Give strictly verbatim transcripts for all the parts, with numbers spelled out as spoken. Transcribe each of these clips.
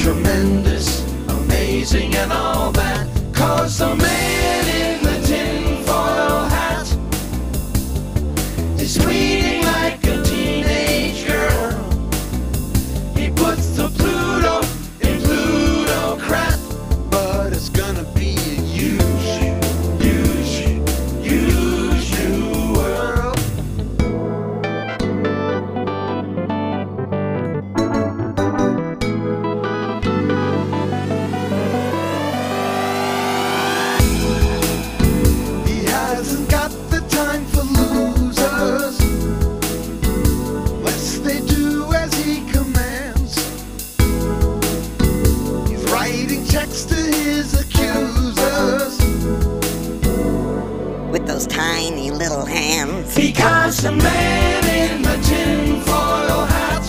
tremendous, amazing and all that. Cause the man in the tinfoil hat is bleeding like a teenage girl. He puts the Pluto in plutocrat, but it's gonna be a huge, huge, huge new world. He hasn't got the time for losers, lest they do as he commands. He's writing checks to his accusers with those tiny little hands. because the man in the tinfoil hat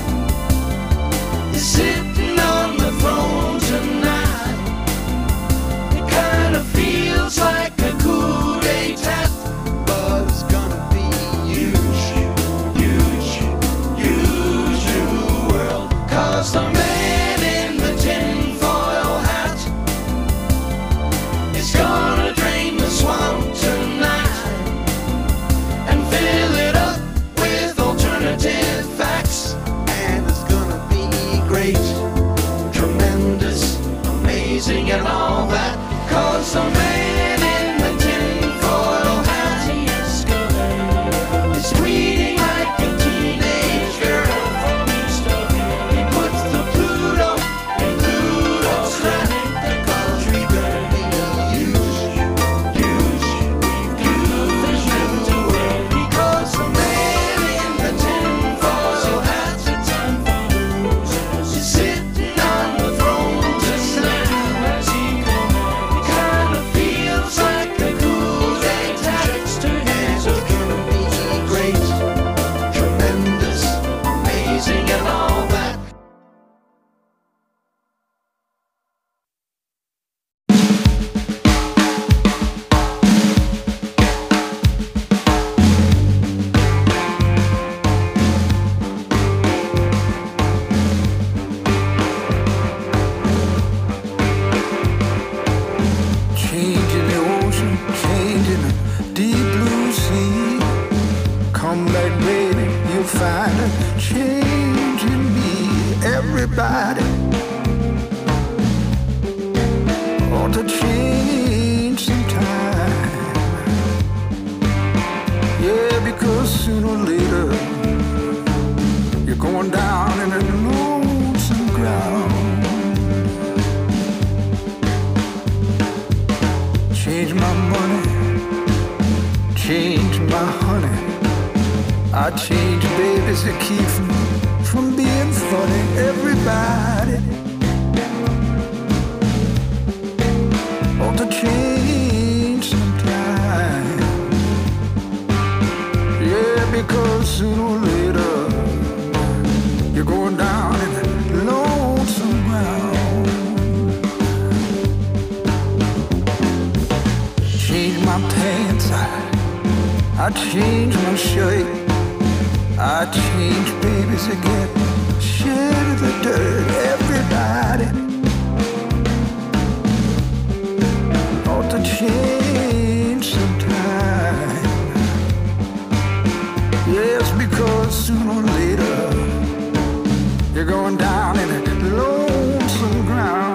is sitting on the throne tonight. It kind of feels like a coup d'etat, but it's gonna be huge, huge, huge new world. Cause the man in the tinfoil hat is gonna drain the swamp tonight and fill it up with alternative facts. And it's gonna be great, tremendous, amazing and all that. Cause the man in the tinfoil hat is bleeding like a teenage girl. He puts the Pluto in plutocrat, cause we're gonna be huge, huge, huge new world. Because the man in the tinfoil hat is sitting on the throne tonight. It kind of feels like a coup d'etat, and it's gonna be great, tremendous, amazing and all that. Changing the ocean, changing the deep blue sea. Come back, baby, you'll find a change in me. Everybody ought to change sometime. Yeah, because sooner or later you're going down in a lonesome ground. Change my money, change my honey. I change babies to keep from, from being funny. Everybody ought to change sometime. Yeah, because sooner or later you're going down in a lonesome ground. Change my pants, I, I change my shirt. I change babies again, shed the dirt. Everybody ought to change sometime. Yes, because sooner or later you're going down in a lonesome ground.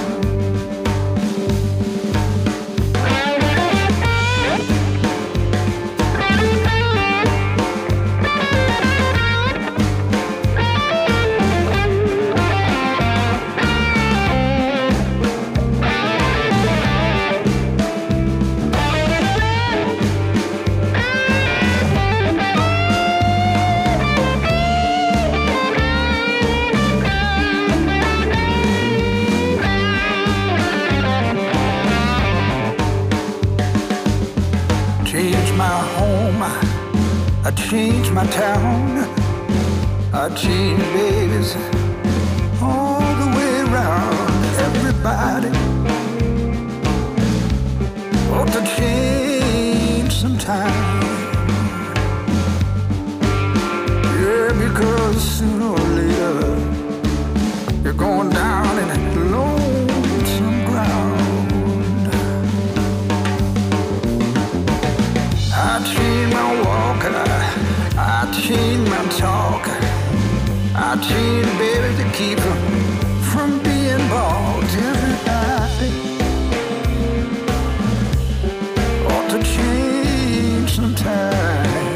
I changed my town, I changed babies all the way around. Everybody ought to change sometime. Yeah, because sooner or later you're going down my chain, baby, to keep her from being bought. Everybody ought to change sometime.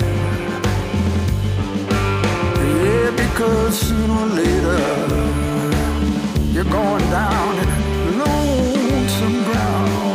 Yeah, because sooner or later you're going down in lonesome ground.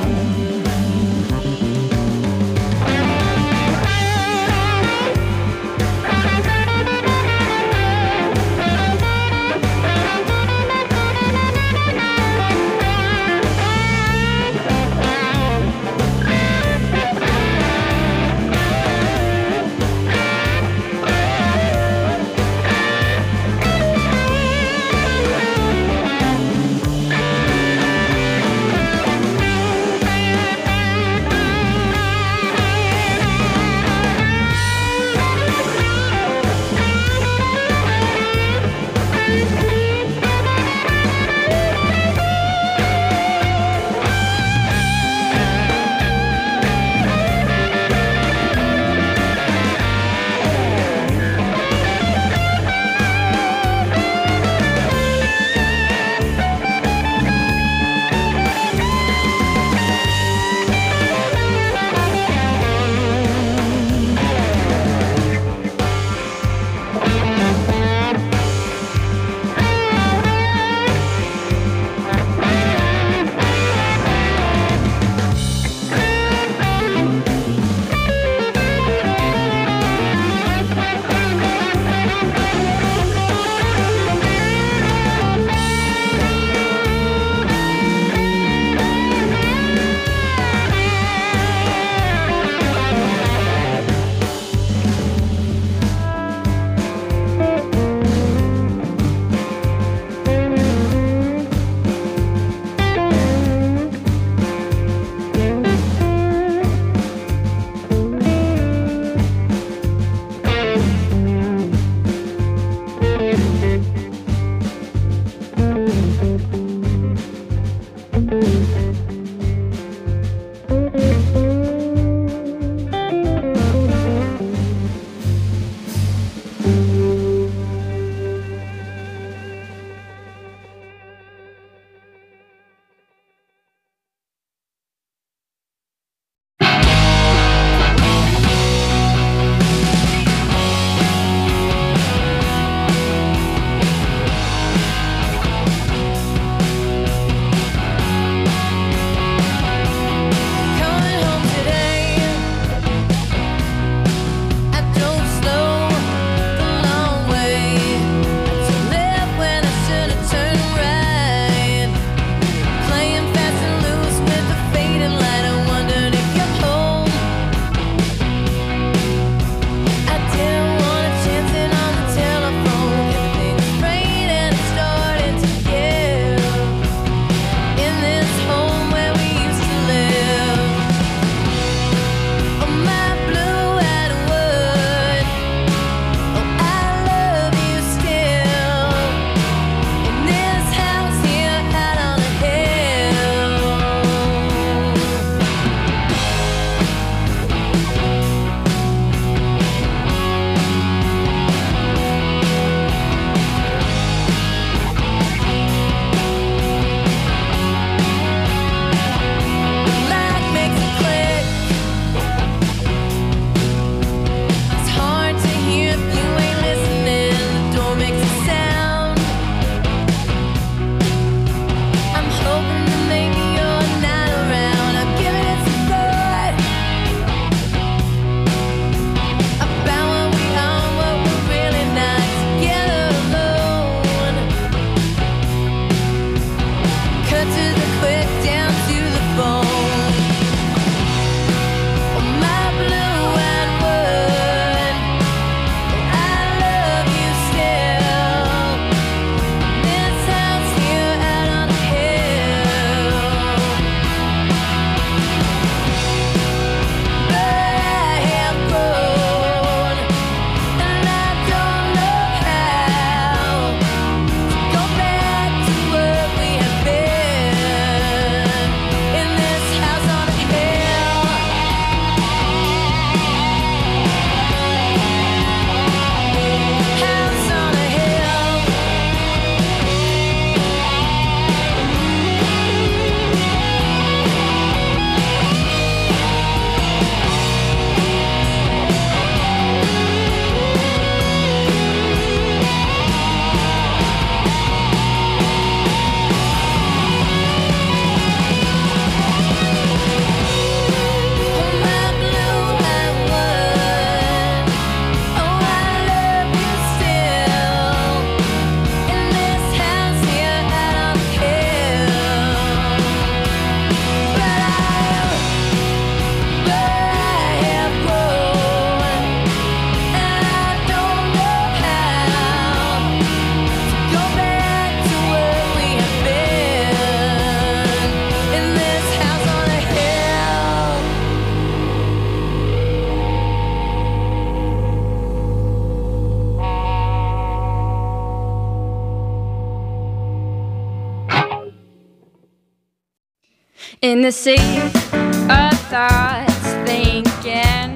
In the sea of thoughts thinking,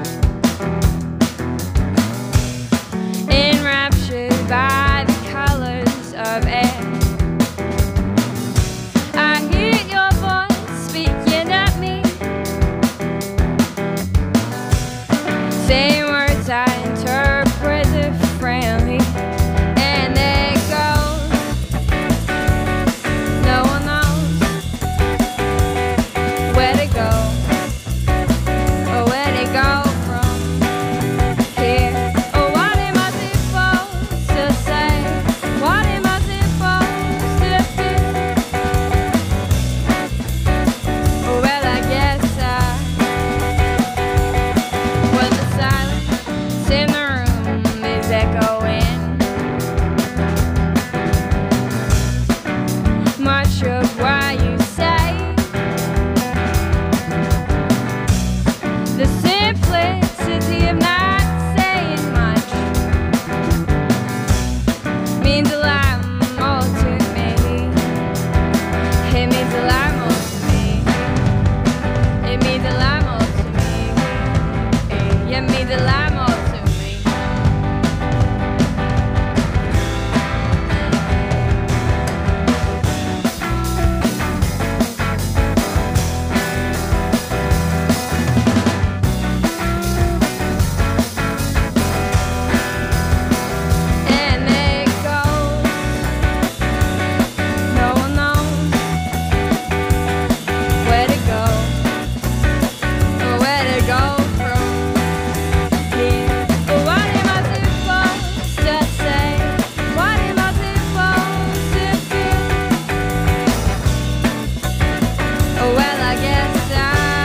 enraptured by the colors of air, I hear your voice speaking at me, saying words I interpret differently, and they go, no one knows where to go, or where to go from here. Or what am I supposed to say? What am I supposed to do? Well, I guess I, well, the silence in the room is echoing. Much of what you say, the simplicity of not saying much means a lot more to me. It means a lot more to me. It means a lot more to me. It means a lot more to me. And it goes, no one knows where to go, or where to go from here. But what am I supposed to say? What am I supposed to do? Oh, well, I guess I,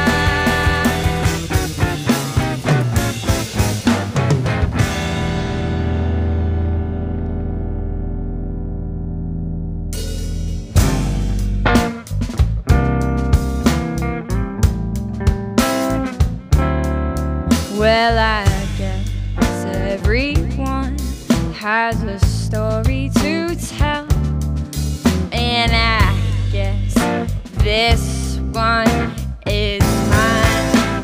well, I guess everyone has a story to tell, and I guess this one is mine.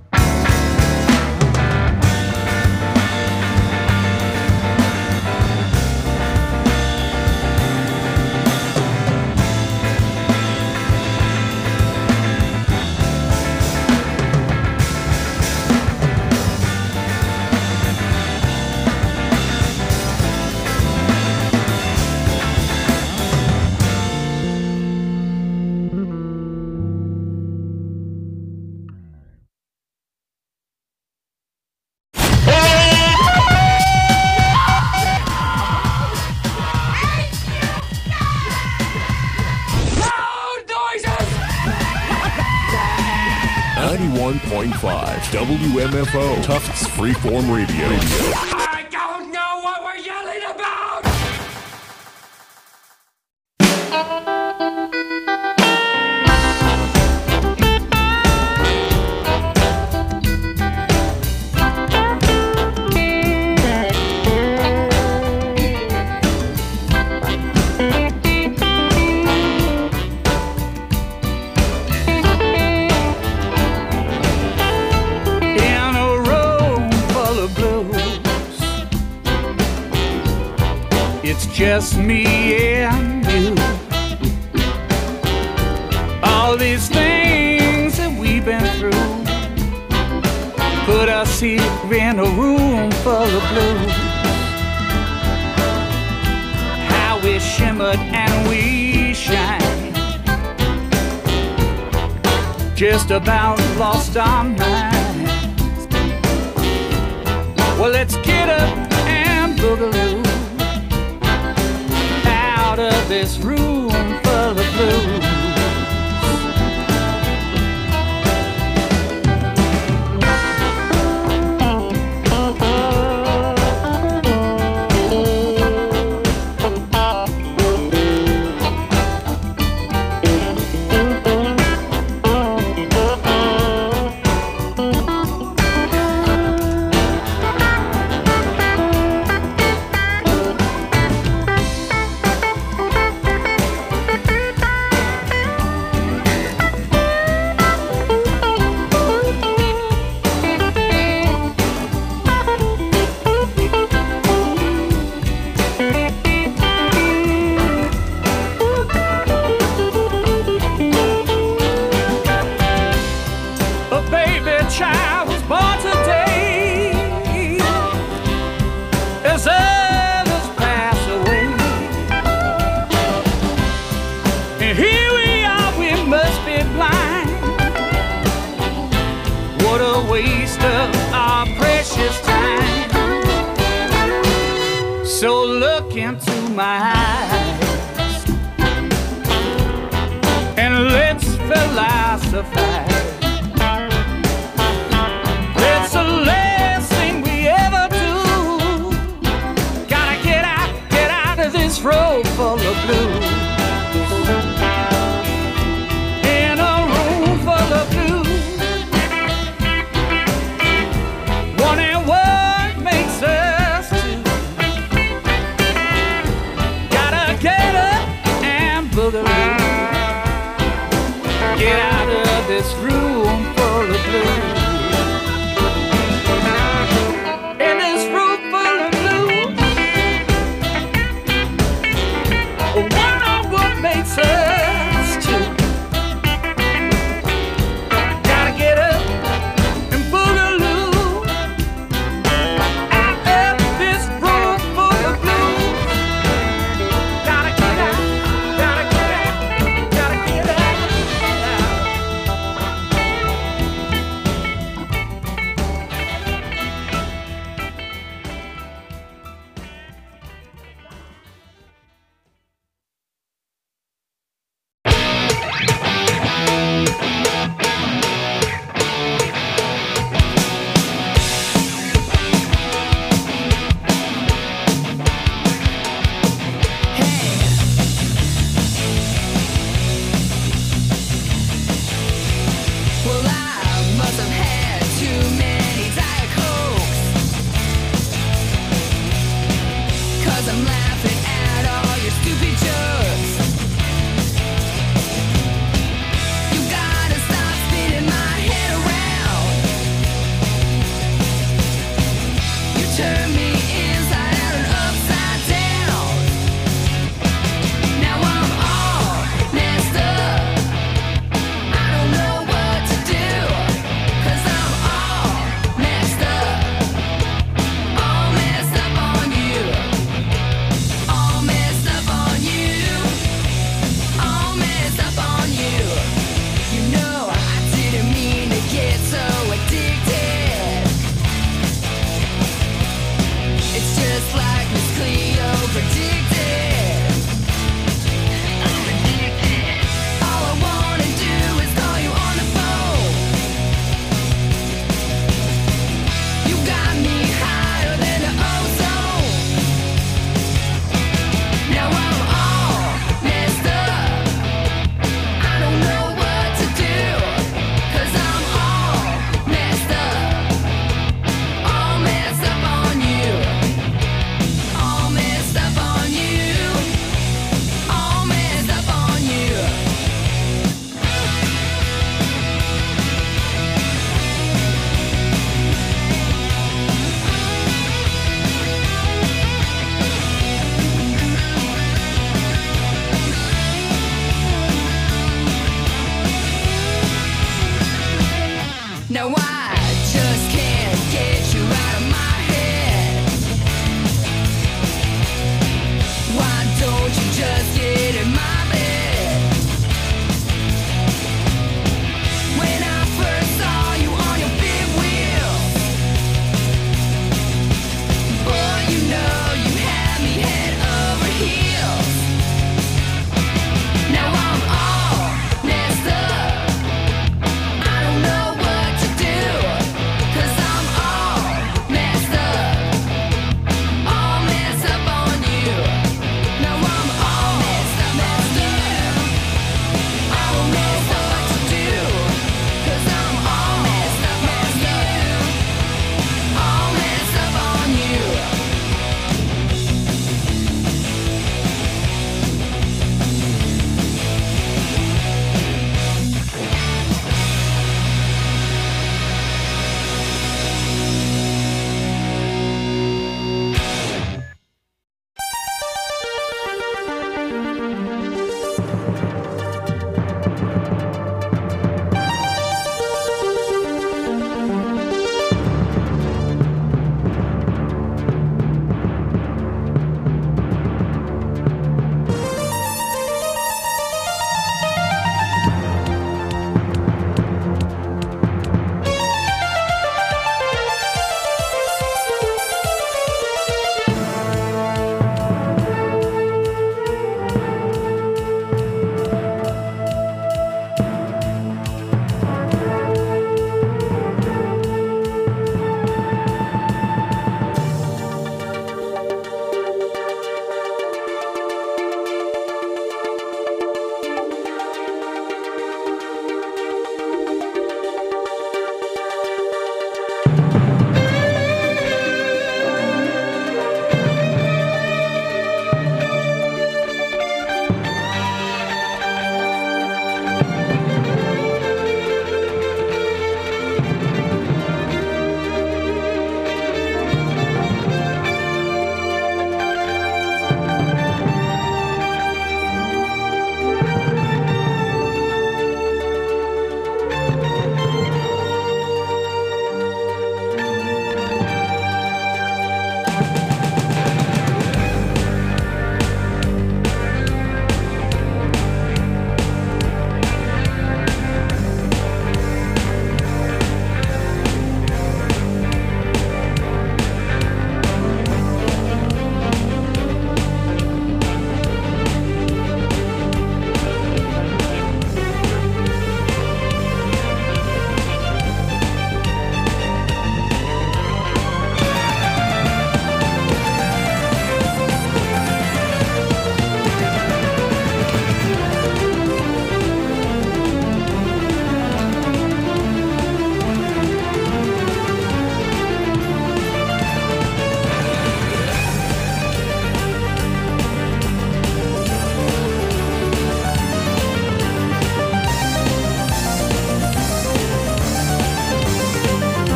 ninety-one point five W M F O Tufts Freeform Radio. I don't know what we're yelling about! In a room full of blues, it's just me and you. All these things that we've been through put us here in a room full of blues. How we shimmered and we shine, just about lost our minds. Well, let's get up and boogaloo out of this room full of blues. of our precious time. So look into my eyes and let's philosophize. It's the last thing we ever do. Gotta get out, get out of this road full of blues. In a room full of blues. Wondering what makes us two. Gotta get up and boogaloo. Get out of this room full of blues. In this room full of blues. Wonder what makes us two. Gotta get up and boogaloo. Out of this room full of blues. Gotta get out, gotta get out.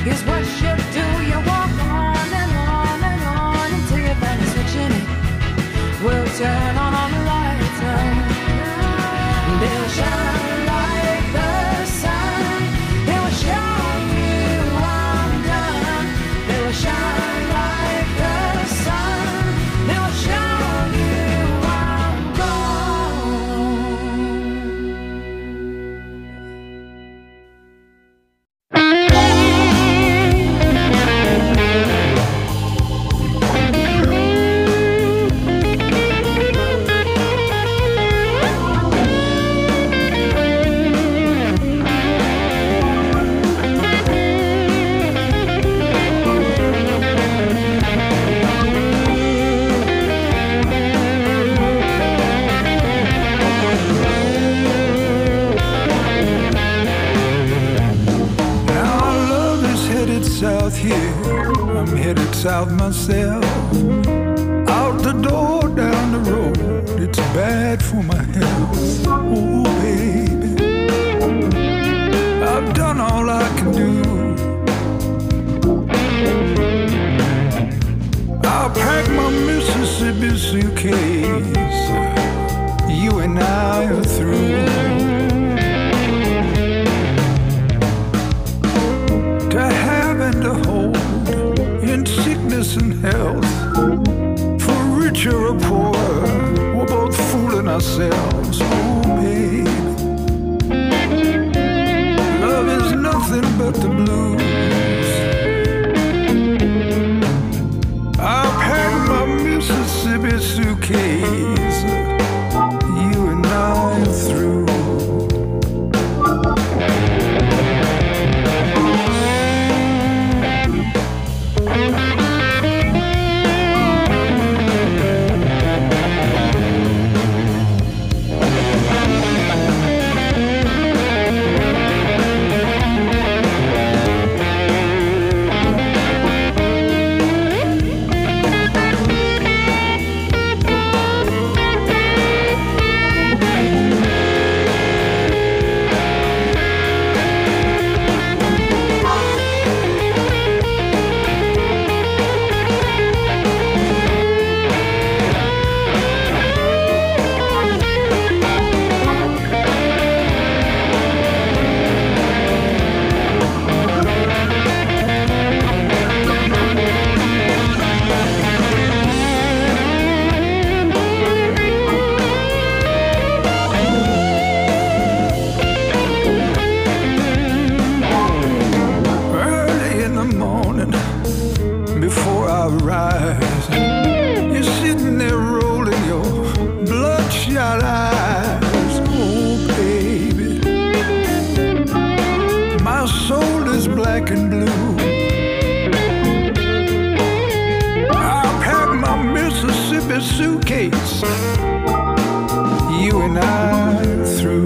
Here's what you do, you walk on and on and on until you find a switch in it. We'll turn on all the lights now. They'll shine like the sun. They will show you I'm done. They will shine like the sun. They will show you I'm south here, I'm headed south myself. Out the door, down the road, it's bad for my health. Oh baby, I've done all I can do. I'll pack my Mississippi suitcase. You and I are through. To have and to hold in sickness and health, for richer or poorer, we're both fooling ourselves. Oh babe, love is nothing but the blues. I'll pack my Mississippi suitcase. You and I are through. Suitcase, you and I are through.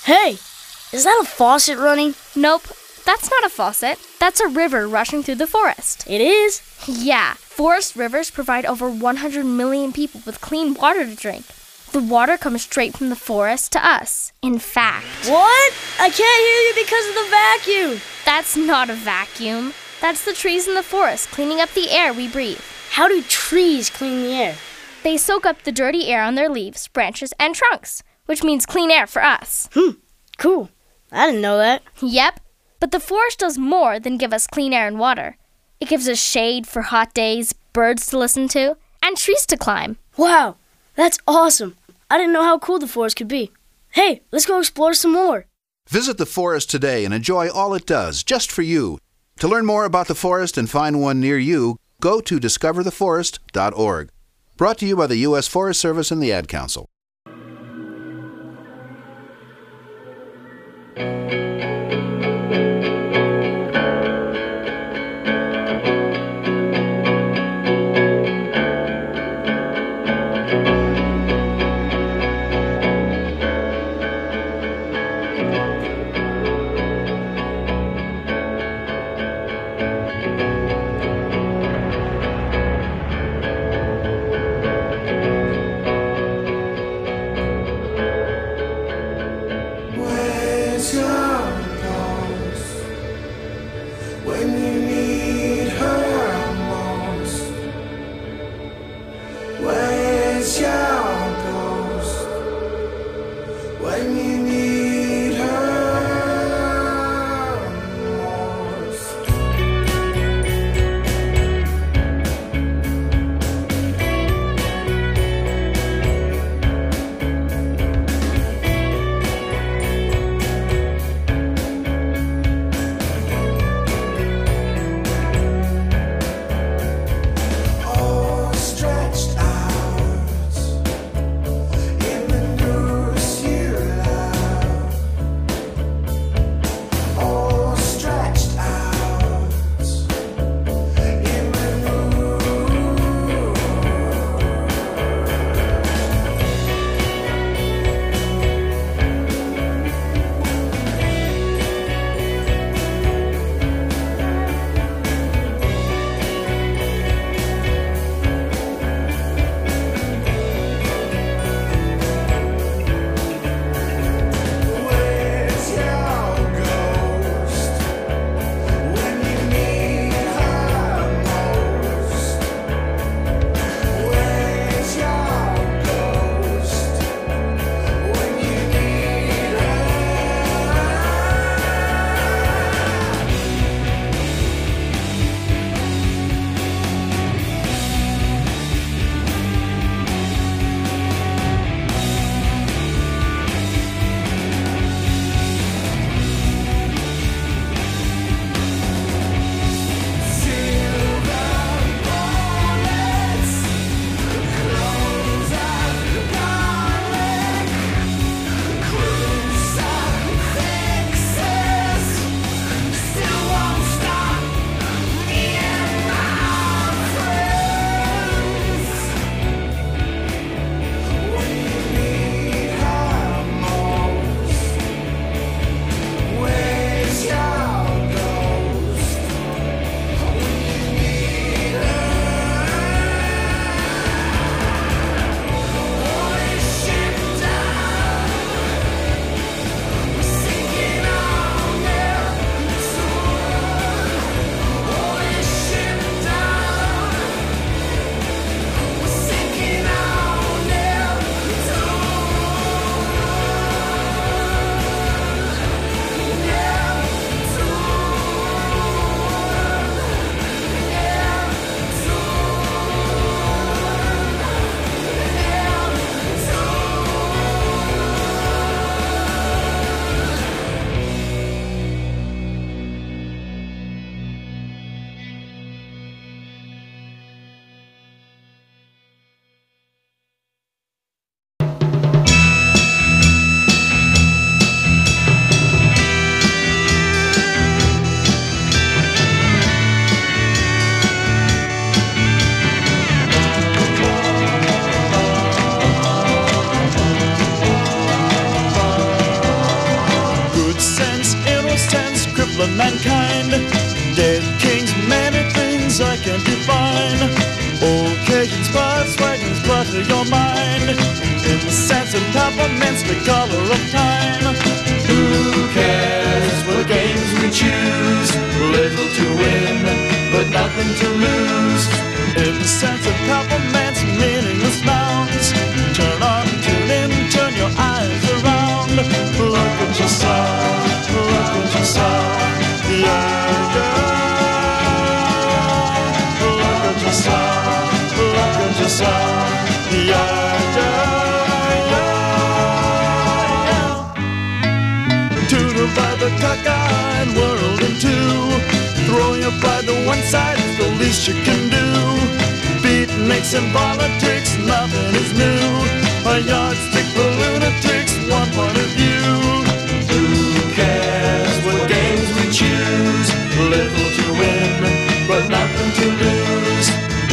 Hey, is that a faucet running? Nope, that's not a faucet. That's a river rushing through the forest. It is? Yeah, forest rivers provide over one hundred million people with clean water to drink. The water comes straight from the forest to us. In fact... What? I can't hear you because of the vacuum. That's not a vacuum. That's the trees in the forest cleaning up the air we breathe. How do trees clean the air? They soak up the dirty air on their leaves, branches, and trunks, which means clean air for us. Hmm, cool. I didn't know that. Yep, but the forest does more than give us clean air and water. It gives us shade for hot days, birds to listen to, and trees to climb. Wow, that's awesome. I didn't know how cool the forest could be. Hey, let's go explore some more. Visit the forest today and enjoy all it does, just for you. To learn more about the forest and find one near you, go to discover the forest dot org. Brought to you by the U S Forest Service and the Ad Council. mankind. Dead kings, many things I can't define. Occasions, parts, wagons, clutter your mind. In the sense of peppermints, the color of time. Who cares what games we choose? Little to win, but nothing to lose. In the sense of peppermints, meaningless nouns. Turn on, tune in, turn your eyes around. Look at yourself, look at yourself, yeah, yeah. Look at yourself, look at yourself, yeah, yeah, yeah. To divide the cockeyed world in two. Throw your pride to one side is the least you can do. Beatniks and politics, nothing is new. A yardstick for lunatics, one point of view. Who cares what games we choose? Little to win, but nothing to lose.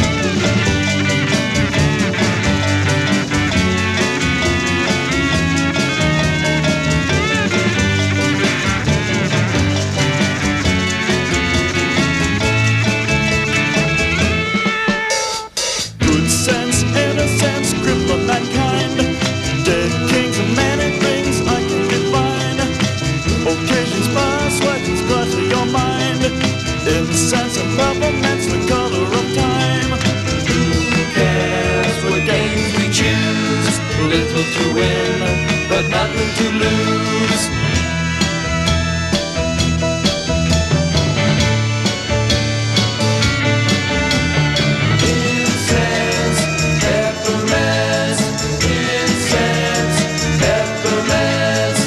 Sense of peppermints, the color of time. Who cares what games we choose? Little to win, but nothing to lose. Incense, peppermints, incense, peppermints.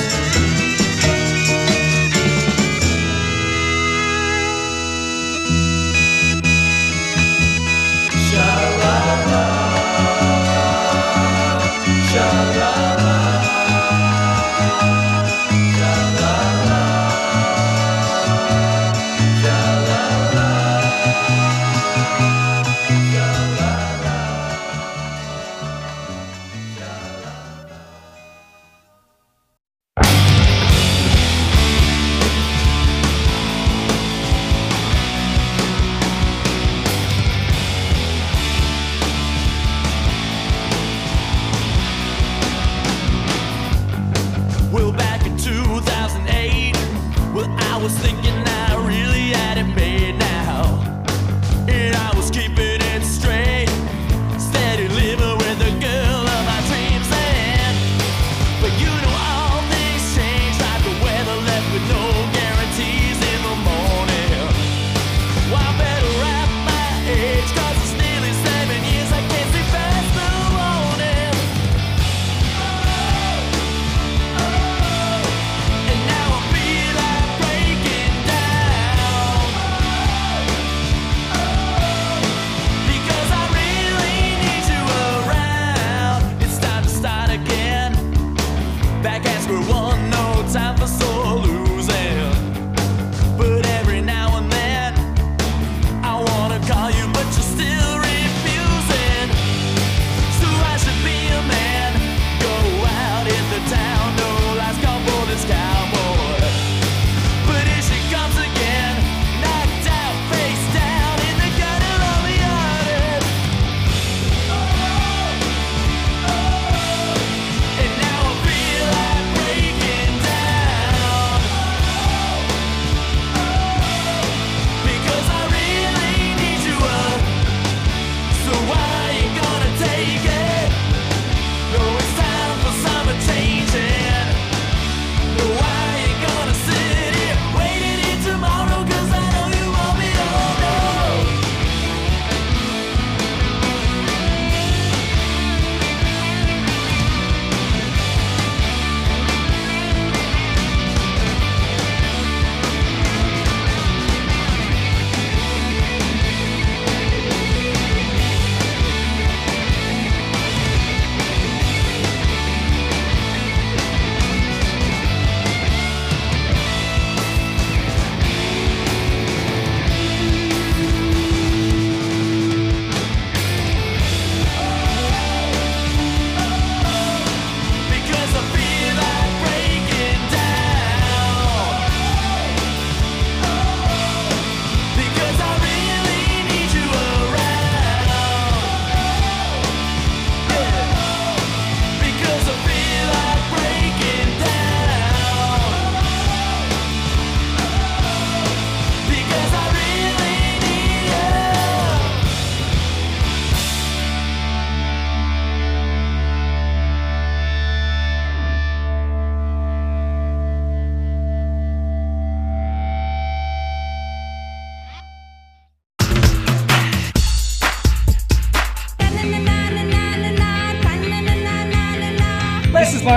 Well, back in two thousand eight, well, I was thinking I really had it made now. And I was keeping it straight, steady living with the girl of my dreams then. But you know all things change, like the weather left with no guarantees in the morning. Well, I better wrap my age, cause it's nearly seven years, I can't see past the morning. And now I feel like breaking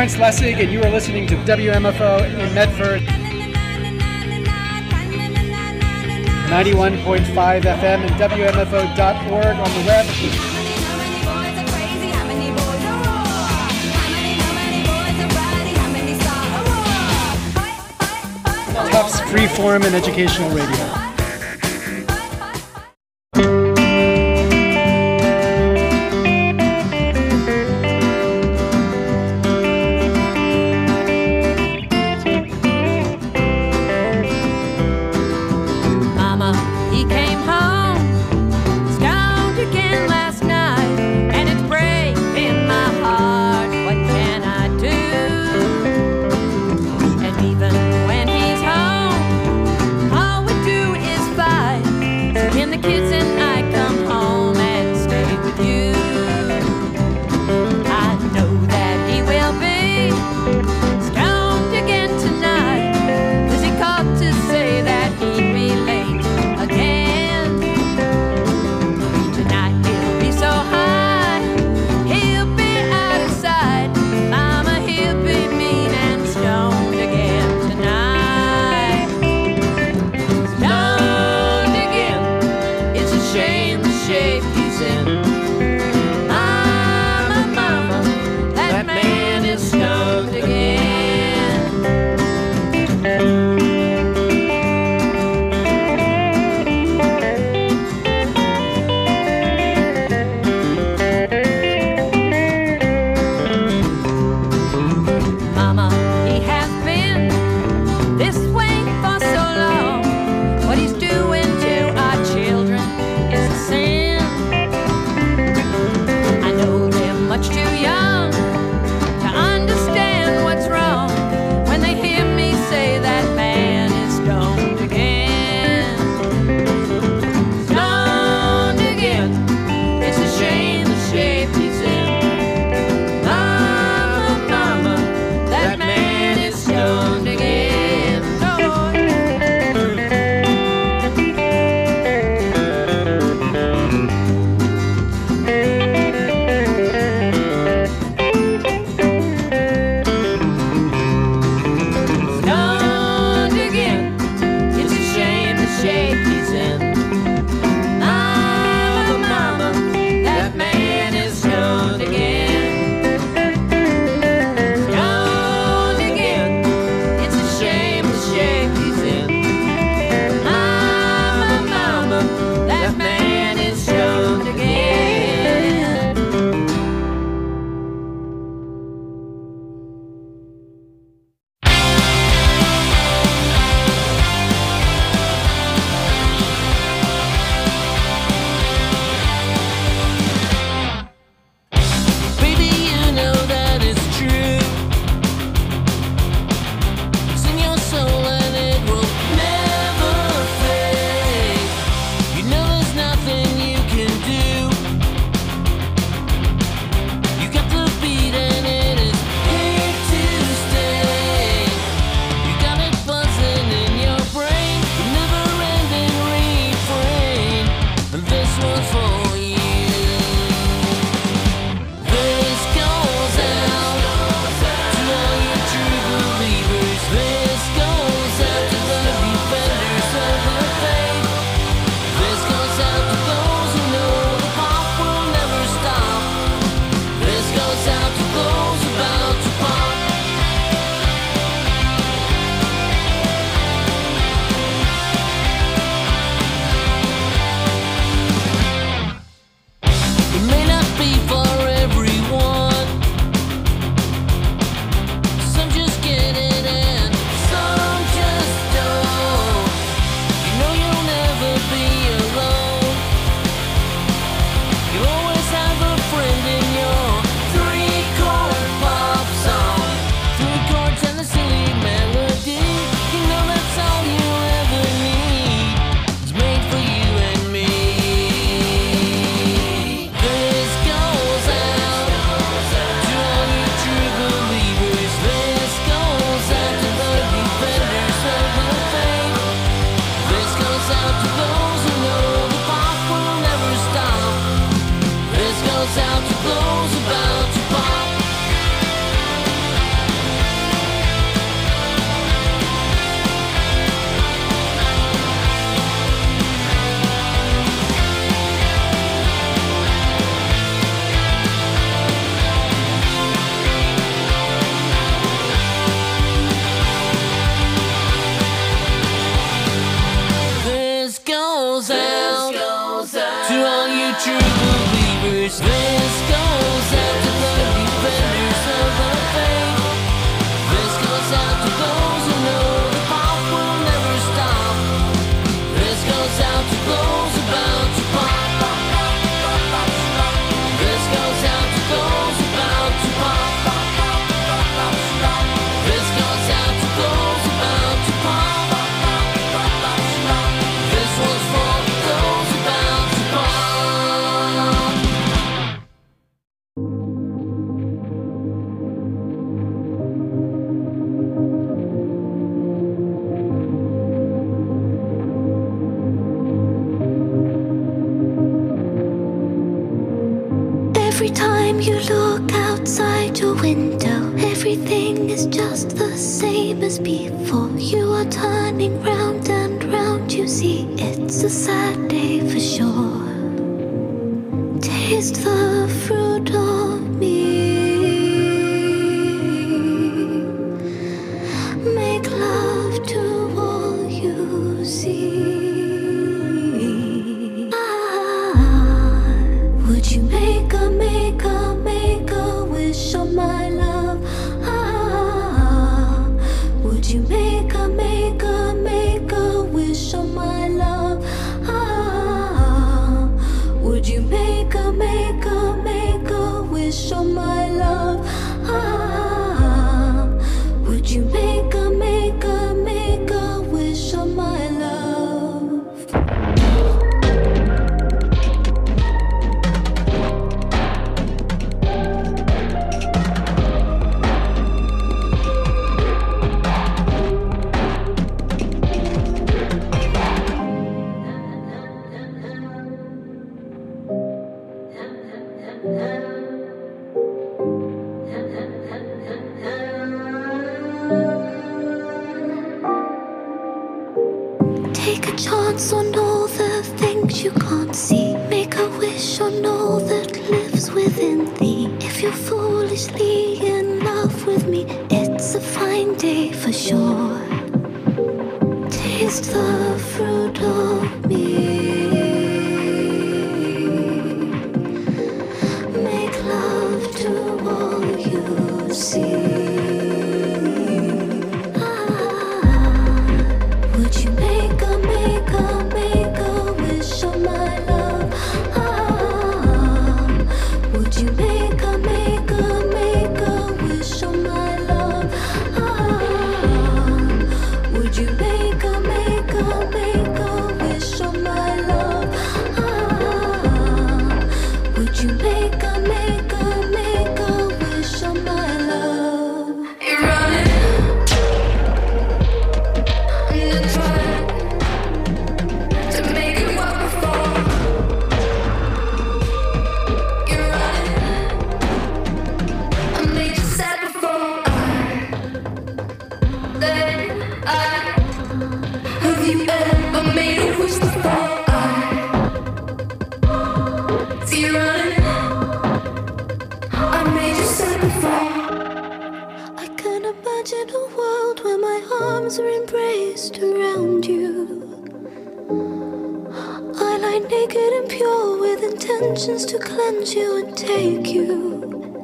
Lawrence Lessig, and you are listening to W M F O in Medford. ninety-one point five F M and W M F O dot org on the web. Tufts Freeform and Educational Radio. When he's home, all we do is This goes out to the defenders of the faith. This goes out to those who know the pop will never stop. This goes out to those about to pop. This goes out to those about to pop. This goes out to those about to pop. This one's for those about to pop. Every time you look outside your window, everything is just the same as before. You are turning round and round, you see it's a sad day for sure. Taste the fruit of me. Make love to all you see. Ah, would you make a, make a, make a wish on my love? Ah, would you make a, make a, make a wish on my love? Ah, would you make a, make a, make a wish on my love? Ah, would you make a, make a, make a wish on my love? Take a chance on all the things you can't see. Make a wish on all that lives within thee. If you're foolishly in love with me, it's a fine day for sure. Taste the fruit of me. Make love to all you see. Would you make a, make a, make a wish on my love? Ah, would you make a, make a, make a wish on my love? Ah, would you make a, make a, make a wish on my love? Ah, would you make a, make a, make a wish on my love? You're running. Imagine a world where my arms are embraced around you. I lie naked and pure with intentions to cleanse you and take you.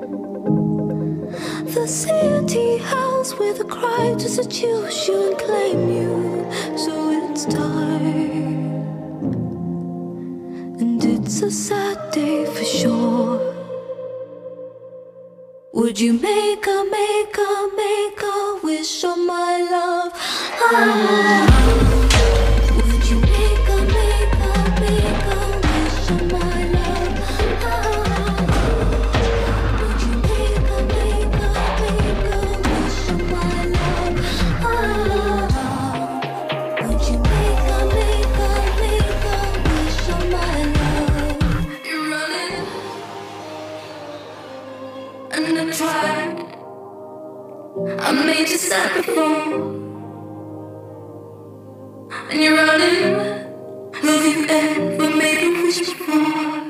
The city howls with a cry to seduce you and claim you. So it's time, and it's a sad day for sure. Would you make a, make a, make a wish on my love? Ah, would you make a, make a, make a wish on my love? Ah, would you make a, make a, make a wish on my love? Ah, would you make a, make a, make a wish on my love? You're running. And I tried. I made you sad before. And you're running. Love you ever made a wish before.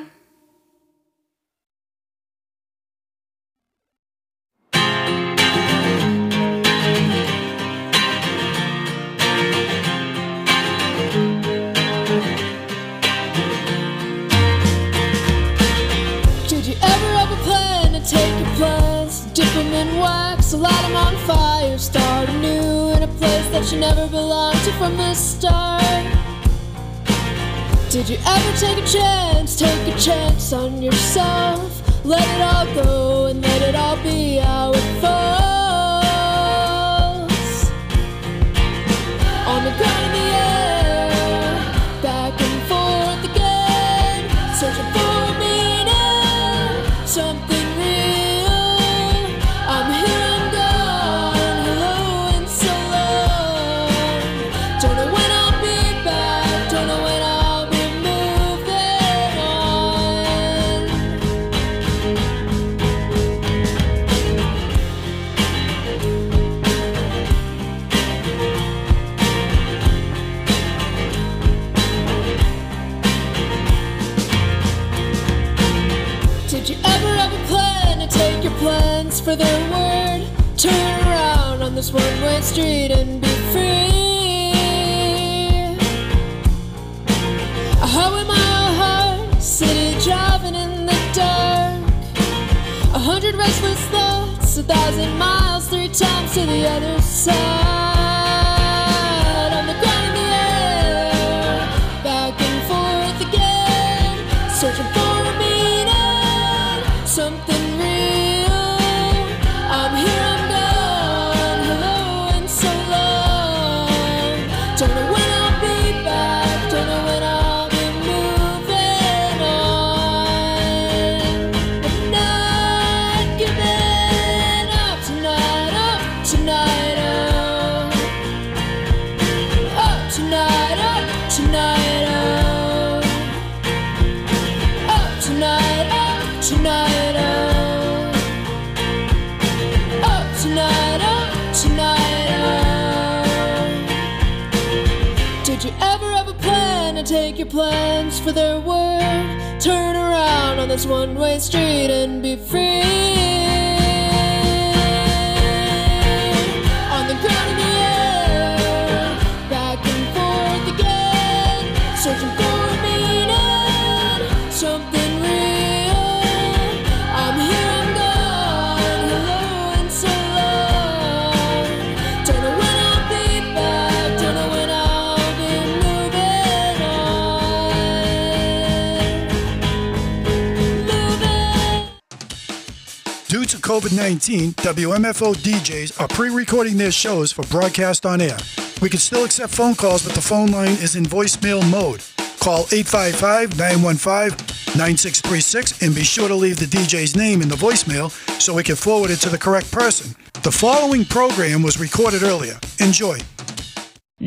you never belonged to from the start? Did you ever take a chance, take a chance on yourself? Let it all go and let it all be how it falls. On the ground in the air, back and forth again, searching for a meaning, something real. I'm here, I'm gone, hello and so long. Don't know when I'll be back, don't know when I'll be moving on. Did you ever have a plan to take your plans for their word? Turn around on this one-way street and be free. A highway mile high, city driving in the dark. A hundred restless thoughts, a thousand miles, three times to the other side. On the ground in the air, back and forth again, searching for a meaning, something real. I'm here, I'm gone, hello and so long. Don't know when I'll be back, don't know when I'll be moving on. But not giving up tonight, up tonight, oh. Up tonight, up tonight, oh. Up tonight, up tonight, oh. Up tonight, up tonight, oh. Did you ever have a plan to take your plans for their word? Turn around on this one-way street and be free. On the ground in the air, back and forth again, searching for a meaning, something real. I'm here, I'm gone, hello and so long. Don't know when I'll be back, don't know when I'll be moving on. Moving. Due to COVID nineteen, W M F O D Js are pre-recording their shows for broadcast on air. We can still accept phone calls, but the phone line is in voicemail mode. Call eight five five, nine one five, nine six three six and be sure to leave the D J's name in the voicemail so we can forward it to the correct person. The following program was recorded earlier. Enjoy.